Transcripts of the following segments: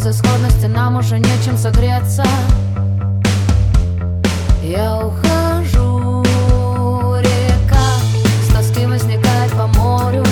безысходности нам уже нечем согреться. Я ухожу, река с тоски возникает по морю,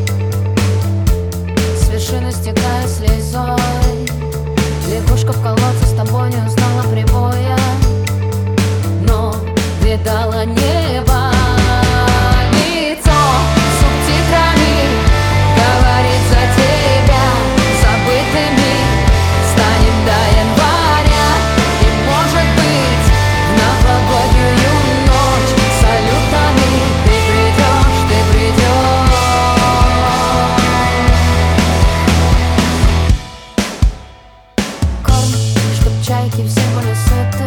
с вершины стекая слезой. Лягушка в колодце с тобой не узнала прибоя, но видала небо. Лицо субтитрами говорит за тебя, забытыми станем до января. И может быть в новогоднюю ночь салютами ты придешь, ты придешь. Корм, чтоб чайки все были сыты,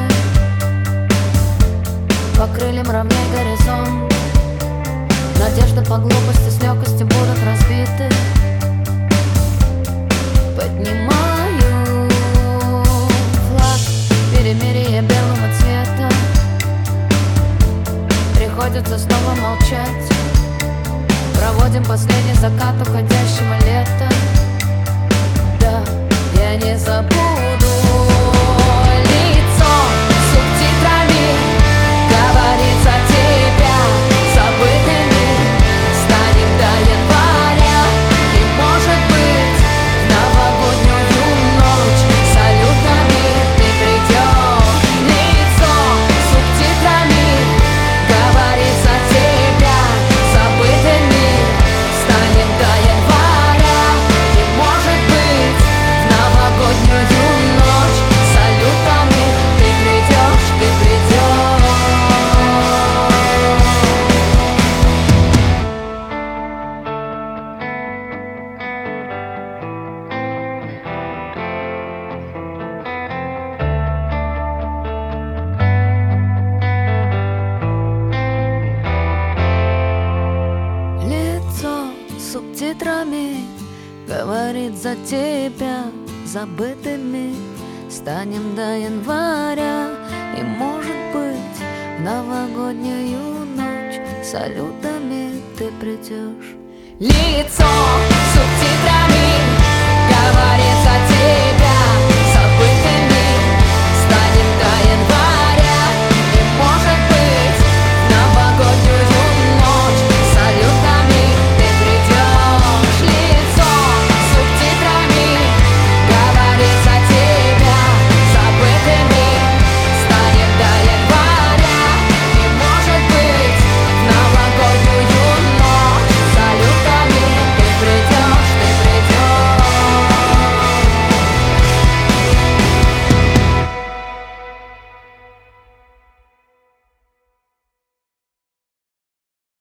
по крыльям равняй горизонт. Надежды по глупости с легкостью будут разбиты. Поднимаю флаг перемирия белого цвета. Приходится снова молчать. Проводим последний закат уходящего лета. Да, я не забуду. Лицо субтитрами говорит за тебя, забытыми станем до января. И может быть в новогоднюю ночь салютами ты придешь. Лицо субтитрами говорит за тебя, забытыми станем до января. И может быть в новогоднюю ночь салютами ты придешь, ты придешь. Лицо субтитрами говорит за тебя, забытыми станем до января. И может быть в новогоднюю ночь салютами ты придешь. Лицо субтитрами говорит за тебя.